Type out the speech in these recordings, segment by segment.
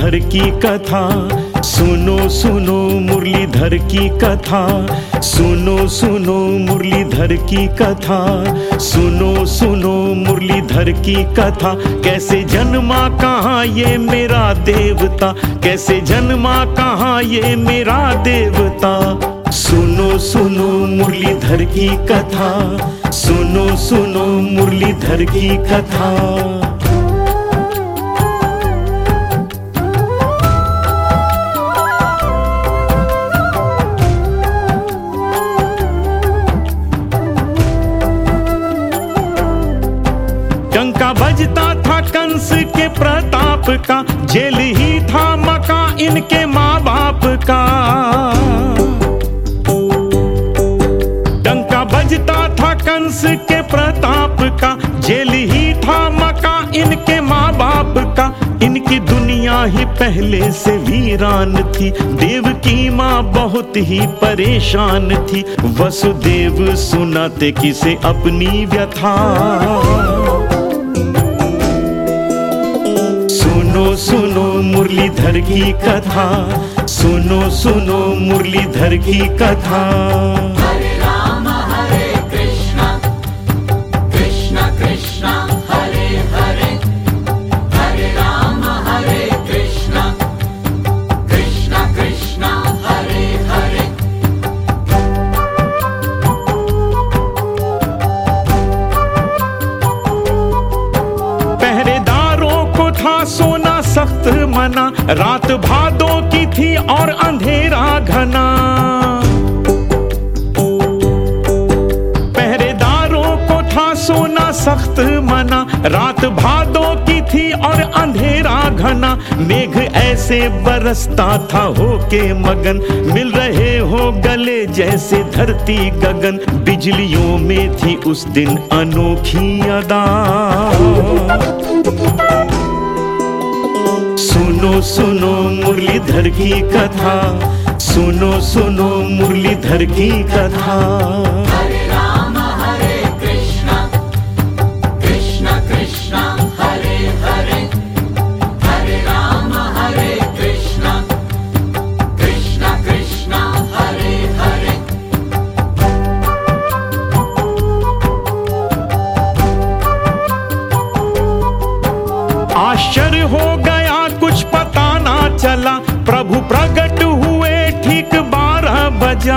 मुरलीधर की कथा, सुनो सुनो मुरलीधर की कथा, सुनो सुनो मुरलीधर की कथा, सुनो सुनो मुरलीधर की कथा। कैसे जन्मा कहाँ ये मेरा देवता, कैसे जन्मा कहाँ ये मेरा देवता। सुनो सुनो मुरलीधर की कथा, सुनो सुनो मुरलीधर की कथा। डंका बजता था कंस के प्रताप का, जेल ही था मकान इनके माँ बाप का। डंका बजता था कंस के प्रताप का, जेल ही था मकान इनके माँ बाप का। इनकी दुनिया ही पहले से वीरान थी, देव की माँ बहुत ही परेशान थी। वसुदेव सुनाते किसे अपनी व्यथा, सुनो सुनो मुरलीधर की कथा, सुनो सुनो मुरलीधर की कथा। हरे राम हरे कृष्णा, कृष्णा कृष्णा हरे हरे, हरे राम हरे कृष्णा, कृष्णा कृष्णा हरे हरे। पहरेदारों को था सोना सख्त मना, रात भादों की थी और अंधेरा घना। पहरेदारों को था सोना सख्त मना, रात भादों की थी और अंधेरा घना। मेघ ऐसे बरसता था होके मगन, मिल रहे हो गले जैसे धरती गगन। बिजलियों में थी उस दिन अनोखी अदा, सुनो सुनो मुरलीधर की कथा, सुनो सुनो मुरलीधर की कथा। हरे राम हरे कृष्णा, कृष्णा कृष्णा हरे हरे, हरे राम हरे कृष्णा, कृष्णा कृष्णा हरे हरे। आश्चर्य हो गया कुछ पता ना चला, प्रभु प्रकट हुए ठीक 12 बजा।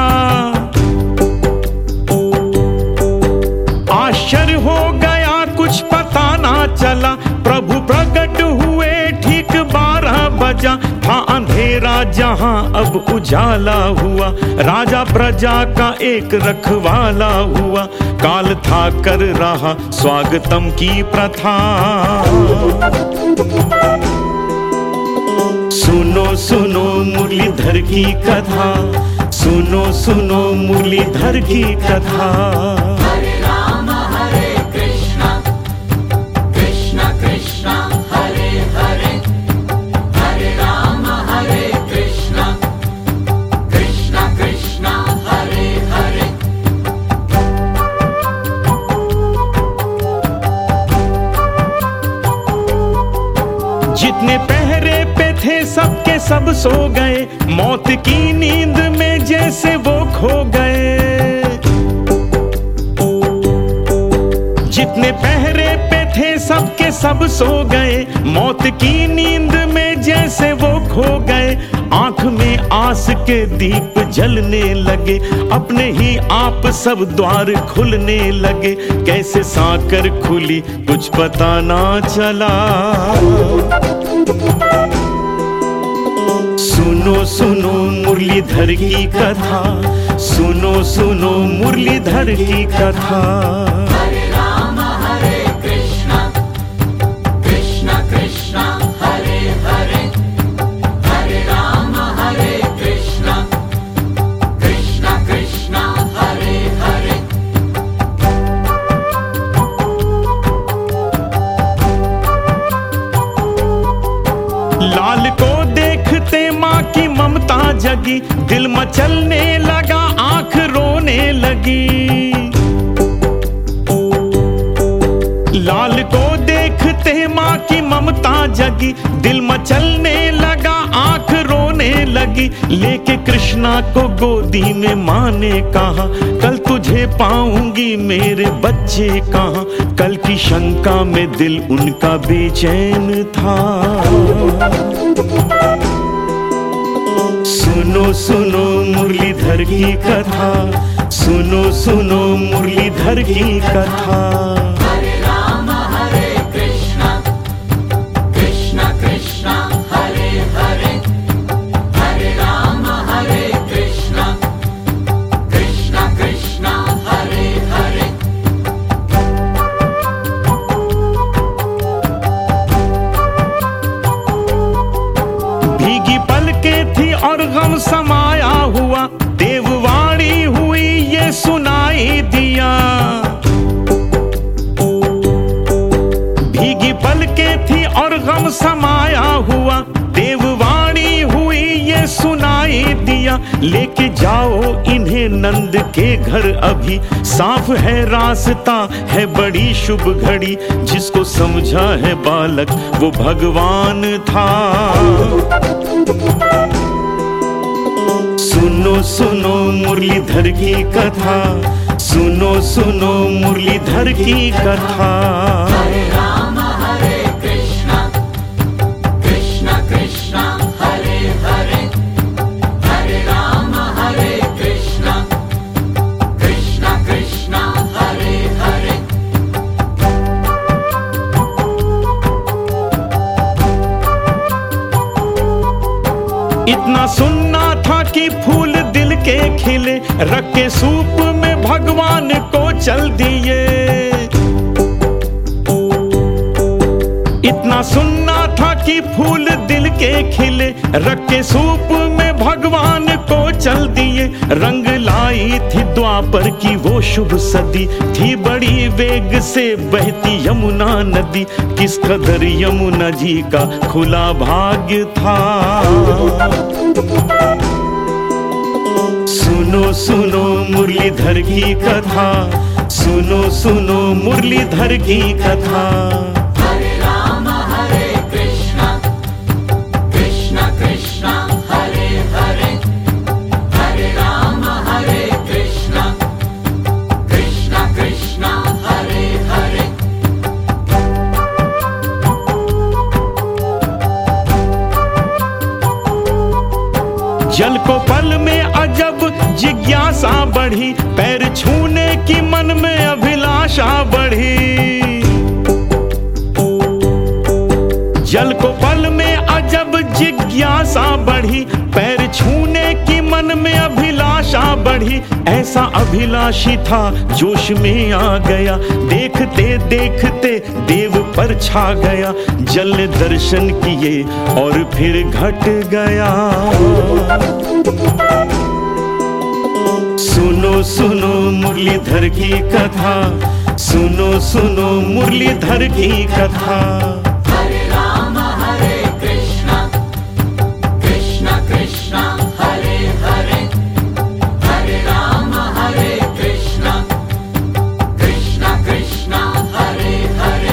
आश्चर्य हो गया कुछ पता ना चला, प्रभु प्रकट हुए ठीक 12 बजा। था अंधेरा जहां अब उजाला हुआ, राजा प्रजा का एक रखवाला हुआ। काल था कर रहा स्वागतम की प्रथा, सुनो सुनो मुरलीधर की कथा, सुनो सुनो मुरलीधर की कथा। हरे राम हरे कृष्णा, कृष्णा कृष्णा हरे हरे, हरे राम हरे कृष्णा, कृष्णा कृष्णा हरे हरे। जितने पहरे पे थे सबके सब सो गए, मौत की नींद में जैसे वो खो गए। जितने पहरे पे थे सबके सब सो गए, मौत की नींद में जैसे वो खो गए। आंख में आस के दीप जलने लगे, अपने ही आप सब द्वार खुलने लगे। कैसे साकर खुली कुछ पता ना चला, सुनो सुनो मुरलीधर की कथा, सुनो सुनो मुरलीधर की कथा। हरे राम हरे कृष्णा, कृष्णा कृष्णा हरे हरे, हरे राम हरे कृष्णा, कृष्णा कृष्णा हरे हरे। लाल को देखते माँ की ममता जगी, दिल मचलने लगा आंख रोने लगी। लाल को देखते माँ की ममता जगी, दिल मचलने लगा रोने लगी, लेके कृष्णा को गोदी में माँ ने कहा, कल तुझे पाऊंगी मेरे बच्चे कहाँ। कल की शंका में दिल उनका बेचैन था। सुनो सुनो मुरलीधर की कथा, सुनो सुनो मुरलीधर की कथा। हरे राम हरे कृष्णा, कृष्णा कृष्णा हरे हरे, हरे राम हरे कृष्णा, कृष्णा कृष्णा हरे हरे। भीगी पलकें थी और गम समाया हुआ, देववाणी हुई ये सुनाई दिया। भीगी पलकें थी और गम समाया हुआ, देववाणी हुई ये सुनाई दिया। लेके जाओ इन्हें नंद के घर अभी, साफ है रास्ता है बड़ी शुभ घड़ी। जिसको समझा है बालक वो भगवान था। सुनो सुनो मुरलीधर की कथा, सुनो सुनो मुरलीधर की कथा। हरे राम हरे कृष्णा, कृष्णा कृष्णा हरे हरे, हरे राम हरे कृष्णा, कृष्णा कृष्णा हरे हरे। इतना सुनना था कि फूल दिल के खिले, रख के सूप में भगवान को चल दिए। इतना सुनना था कि फूल दिल के खिले, रख के सूप में भगवान को चल दिए। रंग लाई थी द्वापर की वो शुभ सदी, थी बड़ी वेग से बहती यमुना नदी। किस कदर यमुना जी का खुला भाग्य था। सुनो सुनो मुरलीधर की कथा, सुनो सुनो मुरलीधर की कथा। हरे राम हरे कृष्णा, कृष्णा कृष्णा हरे हरे, हरे राम हरे कृष्णा, कृष्णा कृष्णा हरे हरे। जल को पल में अजब जिज्ञासा बढ़ी, पैर छूने की मन में अभिलाषा बढ़ी। जल को पल में अजब जिज्ञासा बढ़ी, पैर छूने की मन में अभिलाषा बढ़ी। ऐसा अभिलाषी था जोश में आ गया, देखते देखते देव पर छा गया। जल ने दर्शन किए और फिर घट गया। सुनो सुनो मुरलीधर की कथा, सुनो सुनो मुरलीधर की कथा। हरे राम हरे कृष्णा, कृष्णा कृष्णा हरे हरे, हरे राम हरे कृष्णा, कृष्णा कृष्णा हरे हरे।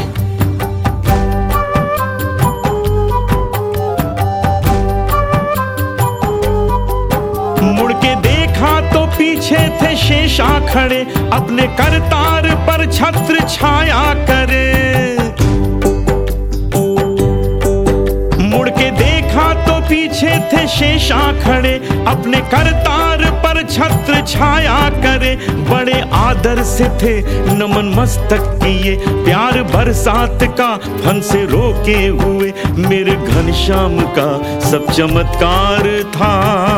मुड़ के देखा तो पीछे थे शेषा खड़े, अपने करतार पर छत्र छाया करे। मुड़ के देखा तो पीछे थे शेषा खड़े, अपने करतार पर छत्र छाया करे। बड़े आदर से थे नमन मस्तक किए, प्यार बरसात का फन से रोके हुए। मेरे घनश्याम का सब चमत्कार था।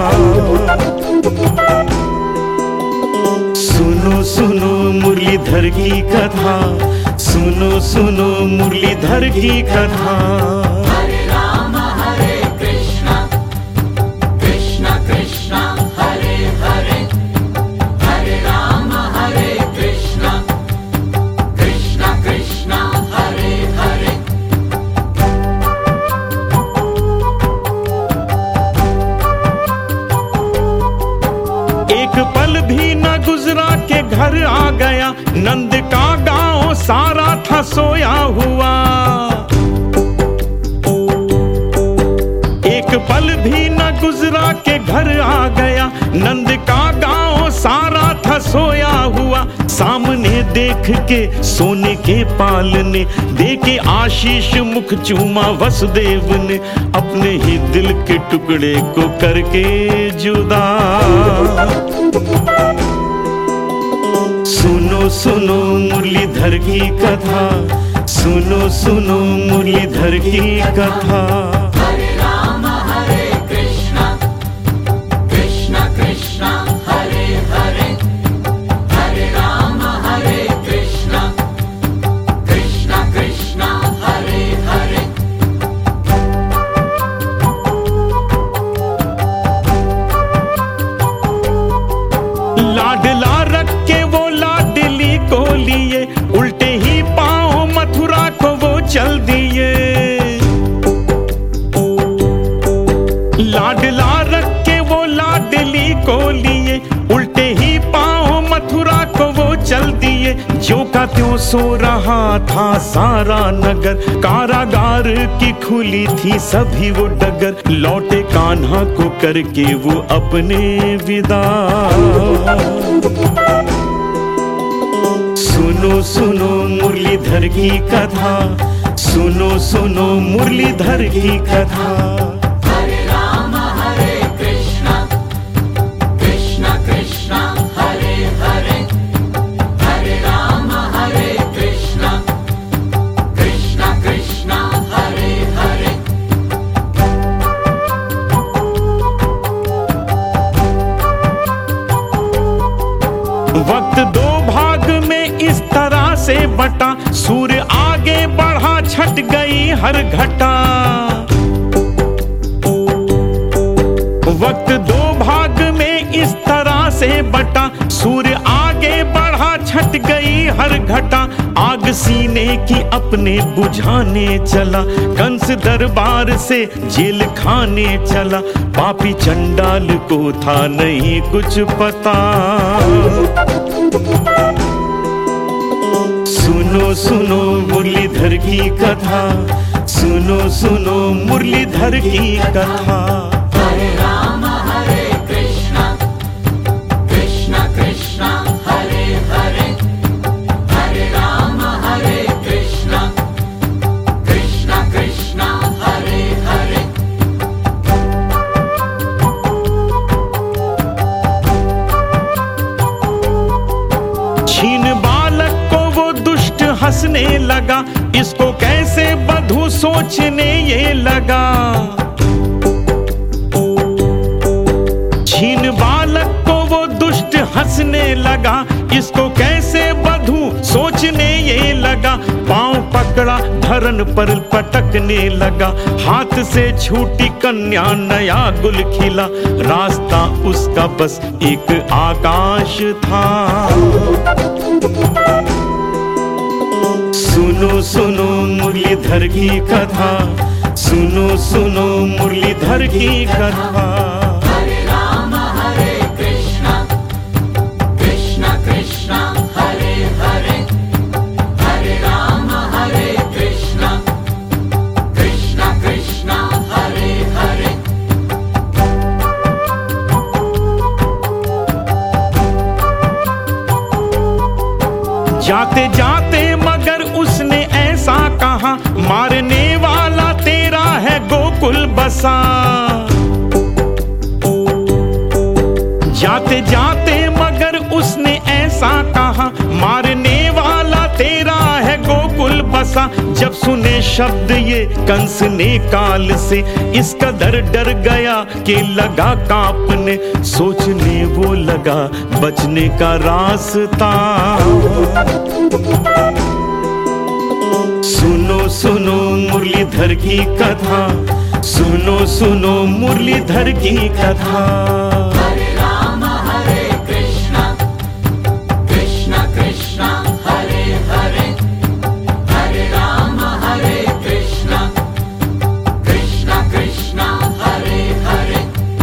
सुनो सुनो मुरलीधर की कथा, सुनो सुनो मुरलीधर की कथा। हरे राम हरे कृष्णा, कृष्णा कृष्णा हरे हरे, हरे राम हरे कृष्णा, कृष्णा कृष्णा हरे हरे। एक पल भी न गुजरा के घर आ गया, नंद का गांव सारा था सोया हुआ। एक पल भी न गुजरा के घर आ गया, नंद का गांव सारा था सोया हुआ। सामने देख के सोने के पालने, देके आशीष मुख चूमा वसुदेव ने, अपने ही दिल के टुकड़े को करके जुदा। सुनो सुनो मुरलीधर की कथा, सुनो सुनो मुरलीधर की कथा। हरे राम हरे कृष्णा, कृष्णा कृष्णा हरे हरे, हरे राम हरे कृष्णा, कृष्णा कृष्णा हरे हरे। लाडला रख के वो लाडली को लिए, उल्टे ही पांव मथुरा को वो चल दिए। लाडला रख के वो लाडली को लिए, उल्टे ही पांव मथुरा को वो चल दिए। जो का त्यों सो रहा था सारा नगर, कारागार की खुली थी सभी वो डगर। लौटे कान्हा को करके वो अपने विदा। सुनो सुनो मुरलीधर की कथा, सुनो सुनो मुरलीधर की कथा। हरे राम हरे कृष्णा, कृष्णा कृष्णा हरे हरे, हरे राम हरे कृष्णा, कृष्णा कृष्णा हरे हरे। वक्त दो भाग में इस तरह से बटा, सूर्य आगे बढ़ा छट गई हर घटा। वक्त दो भाग में इस तरह से बटा, सूर्य आगे बढ़ा छट गई हर घटा। आग सीने की अपने बुझाने चला, कंस दरबार से जेल खाने चला। पापी चंडाल को था नहीं कुछ पता। सुनो सुनो मुरलीधर की कथा, सुनो सुनो मुरलीधर की कथा। हरे राम हरे कृष्णा, कृष्णा कृष्णा हरे हरे, हरे राम हरे कृष्णा, कृष्णा कृष्णा हरे हरे। छीन बालक को वो दुष्ट हंसने लगा, इसको कैसे बधू सोचने ये लगा। छीन बालक को वो दुष्ट हंसने लगा, इसको कैसे बधू सोचने ये लगा। पांव पकड़ा धरन पर पटकने लगा, हाथ से छूटी कन्या नया गुल खिला। रास्ता उसका बस एक आकाश था। सुनो सुनो मुरलीधर की कथा, सुनो सुनो मुरलीधर की कथा। हरे राम हरे कृष्णा, कृष्णा कृष्णा हरे हरे, हरे राम हरे कृष्णा, कृष्णा कृष्णा हरे हरे। जाते जाते मगर उसने ऐसा कहा, मारने वाला तेरा है गोकुल बसा। जाते जाते मगर उसने ऐसा कहा, मारने वाला तेरा है गोकुल बसा। जब सुने शब्द ये कंस ने काल से, इस कदर डर गया कि लगा कांपने। सोचने वो लगा बचने का रास्ता। सुनो सुनो मुरलीधर की कथा, सुनो सुनो मुरलीधर की कथा। हरे राम हरे कृष्णा, कृष्णा कृष्णा हरे हरे, हरे राम हरे कृष्णा, कृष्णा कृष्णा हरे हरे।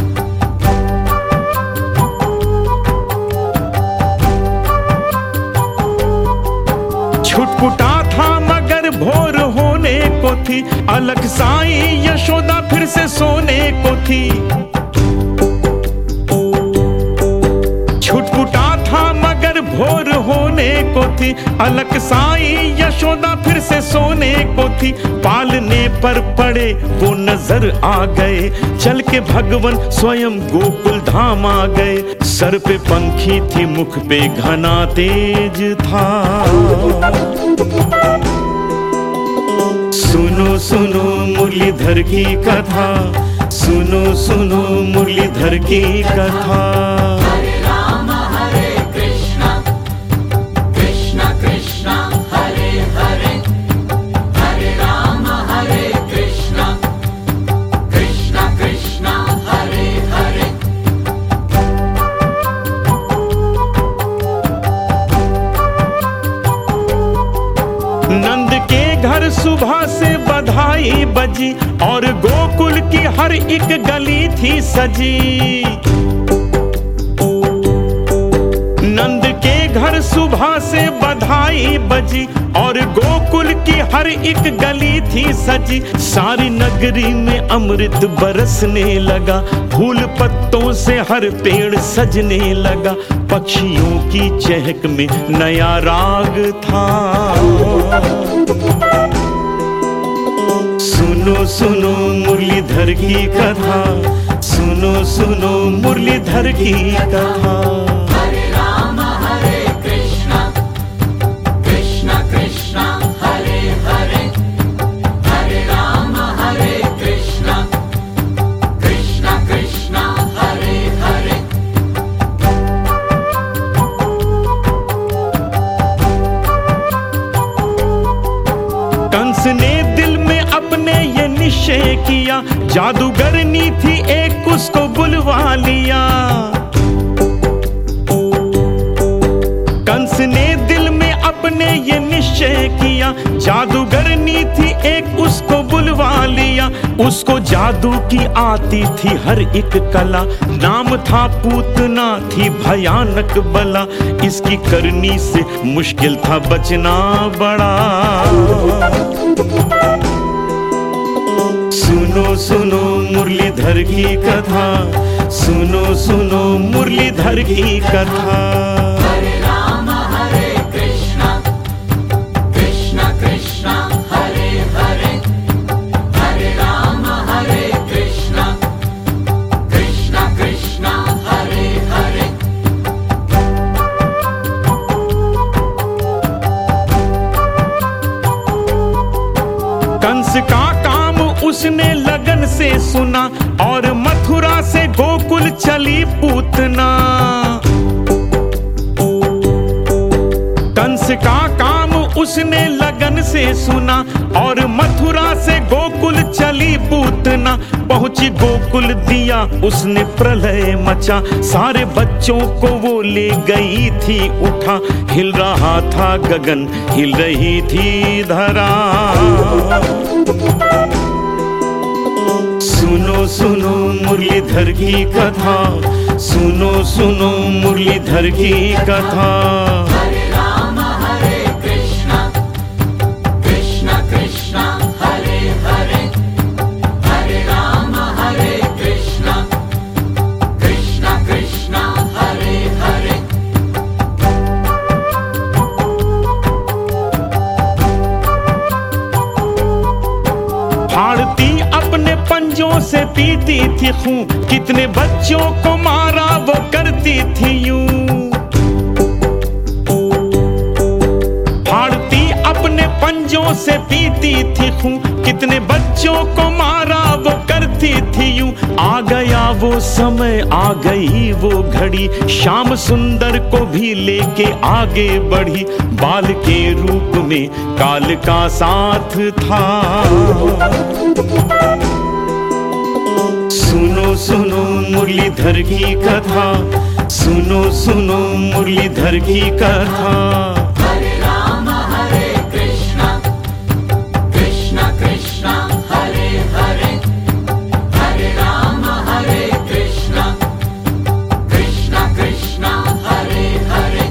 छुटपुटा था मगर भोर होने को थी, अलग साई यशोदा फिर से सोने को थी। को थी, अलक साई यशोदा फिर से सोने को थी। पालने पर पड़े वो नजर आ गए, चल के भगवन स्वयं गोकुल धाम आ गए। सर पे पंखी थी, मुख पे घना तेज था। सुनो सुनो मुरलीधर की कथा, सुनो सुनो मुरलीधर की कथा। हरे राम हरे कृष्णा, कृष्णा कृष्णा हरे हरे, हरे राम हरे कृष्णा, कृष्णा कृष्णा हरे हरे। नंद के घर सुबह से बधाई बजी और गोकुल की हर एक गली थी सजी। नंद के घर सुबह से बधाई बजी और गोकुल की हर एक गली थी सजी। सारी नगरी में अमृत बरसने लगा, फूल पत्तों से हर पेड़ सजने लगा। पक्षियों की चहक में नया राग था। सुनो सुनो मुरलीधर की कथा, सुनो सुनो मुरलीधर की कथा। हरे राम हरे कृष्णा, कृष्णा कृष्णा हरे हरे, हरे राम हरे कृष्णा, कृष्णा कृष्णा हरे हरे। कंस ने दिल में अपने ये निश्चय किया, जादूगरनी थी एक उसको बुलवा लिया। कंस ने दिल में अपने ये निश्चय किया, जादूगरनी थी एक उसको बुलवा लिया। उसको जादू की आती थी हर एक कला, नाम था पूतना, थी भयानक बला। इसकी करनी से मुश्किल था बचना बड़ा। सुनो सुनो मुरलीधर की कथा, सुनो सुनो मुरलीधर की कथा। हरे राम हरे कृष्णा, कृष्णा कृष्णा हरे हरे, हरे राम हरे कृष्णा, कृष्णा कृष्णा हरे हरे। कंस का काम उसने लगन से सुना और मथुरा से गोकुल चली पूतना। कंस का काम उसने लगन से सुना और मथुरा से गोकुल चली पूतना। पहुंची गोकुल दिया उसने प्रलय मचा, सारे बच्चों को वो ले गई थी उठा। हिल रहा था गगन, हिल रही थी धरा। सुनो सुनो मुरलीधर की कथा, सुनो सुनो मुरलीधर की कथा। हरे राम हरे कृष्णा, कृष्णा कृष्णा हरे हरे, हरे राम हरे कृष्णा, कृष्णा कृष्णा हरे हरे। फाड़ती अपने पंजों से पीती थी खून, कितने बच्चों को मारा वो करती थी यूं। फाड़ती अपने पंजों से पीती थी खून, कितने बच्चों को मारा वो करती थी यूं। आ गया वो समय, आ गई वो घड़ी, श्याम सुंदर को भी लेके आगे बढ़ी। बाल के रूप में काल का साथ था। सुनो सुनो मुरलीधर की कथा, सुनो सुनो मुरलीधर की कथा। हरे राम हरे कृष्णा, कृष्णा कृष्णा हरे हरे, हरे राम हरे कृष्णा, कृष्णा कृष्णा हरे हरे।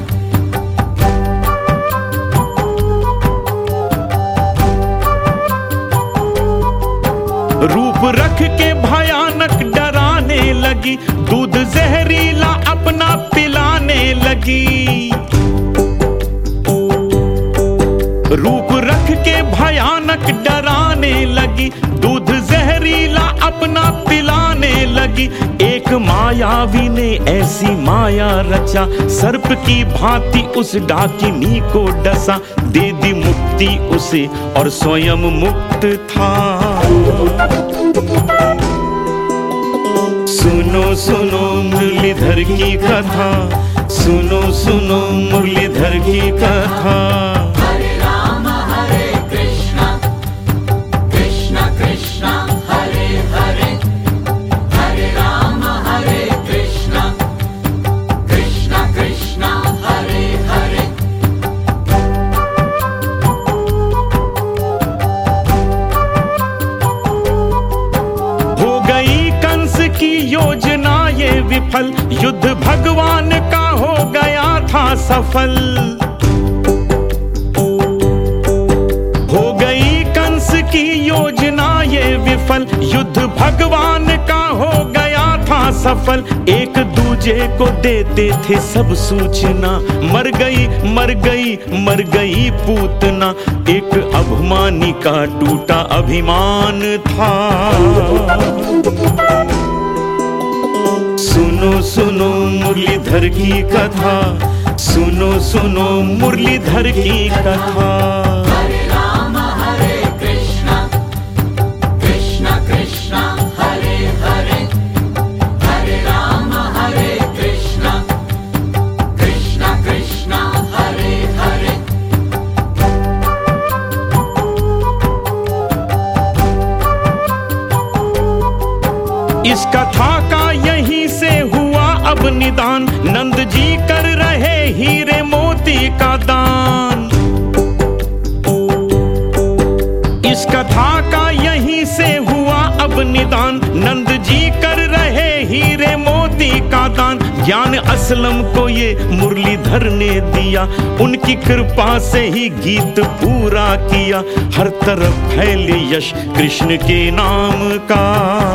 रूप रख के भयानक डराने लगी, दूध जहरीला अपना पिलाने लगी। जिंदगी। एक मायावी ने ऐसी माया रचा, सर्प की भांति उस डाकिनी को डसा, दे दी मुक्ति उसे और स्वयं मुक्त था। सुनो सुनो मुरलीधर की कथा, सुनो सुनो मुरलीधर की कथा। हरे राम हरे कृष्णा, कृष्णा कृष्णा हरे हरे, हरे राम हरे कृष्णा, कृष्णा कृष्णा हरे हरे। हो गई कंस की योजना ये विफल, युद्ध भगवान का हो गया था सफल। हो गई कंस की योजना ये विफल, युद्ध भगवान का हो गया था सफल। एक दूजे को देते थे सब सूचना, मर गई मर गई मर गई पूतना, एक अभिमानी का टूटा अभिमान था। सुनो सुनो मुरलीधर की कथा, सुनो सुनो मुरलीधर की कथा। हरे राम हरे कृष्णा, कृष्णा कृष्णा हरे हरे, हरे राम हरे कृष्णा, कृष्णा कृष्णा हरे हरे। इस कथा का यहीं से हुआ अब निदान, नंद जी कर रहे हीरे मोती का दान। इस कथा का यहीं से हुआ अब निदान, नंद जी कर रहे हीरे मोती का दान। ज्ञान असलम को ये मुरलीधर ने दिया, उनकी कृपा से ही गीत पूरा किया। हर तरफ फैले यश कृष्ण के नाम का।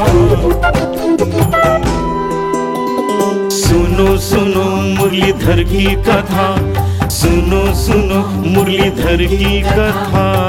सुनो सुनो मुरलीधर की कथा, सुनो सुनो मुरलीधर की कथा।